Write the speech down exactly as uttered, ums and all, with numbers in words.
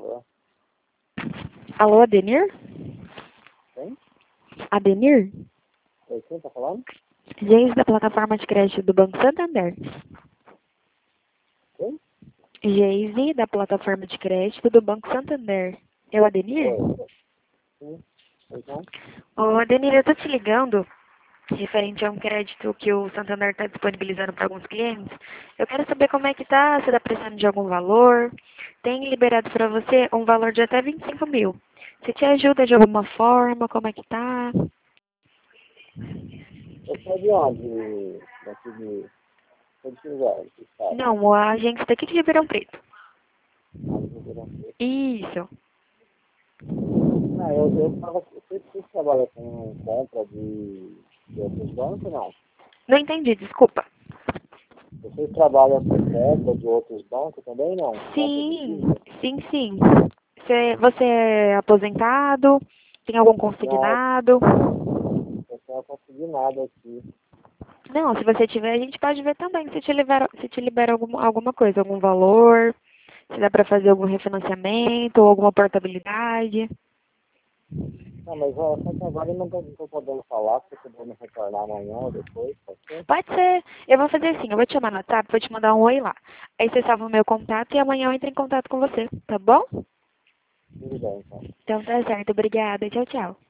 Alô? Alô, Adenir? Quem? Adenir? Oi, quem tá falando? Geis da plataforma de crédito do Banco Santander. Quem? Geise da plataforma de crédito do Banco Santander. É o Adenir? Oi. Sim. Então, Ô, Adenir, eu tô te ligando referente a um crédito que o Santander está disponibilizando para alguns clientes. Eu quero saber como é que tá, se está precisando de algum valor. Tem liberado para você um valor de até vinte e cinco mil. Se te ajuda de alguma forma, como é que tá? eu sou de onde? Daqui de... Sou de que lugar? Que estado? Não, a agência daqui de Ribeirão Preto. Ah, de Ribeirão Preto. Isso. Ah, eu, eu tava... Você, você trabalha com compra de, de outros bancos, não? Não entendi, desculpa. Vocês trabalham com compra de outros bancos também, não? Compra de Sim, dívida? sim, sim. Você, você é aposentado? Tem algum Não, consignado? eu não consegui nada aqui. Não, se você tiver, a gente pode ver também se te libera, se te libera algum, alguma coisa, algum valor, se dá para fazer algum refinanciamento ou alguma portabilidade. Não, mas ó, só que agora eu não tô, não tô podendo falar, se você puder me retornar amanhã ou depois, pode ser? Pode ser. Eu vou fazer assim, eu vou te chamar no WhatsApp, vou te mandar um oi lá. Aí você salva o meu contato e amanhã eu entro em contato com você, tá bom? Tudo bem, então. Então tá certo, obrigada. Tchau, tchau.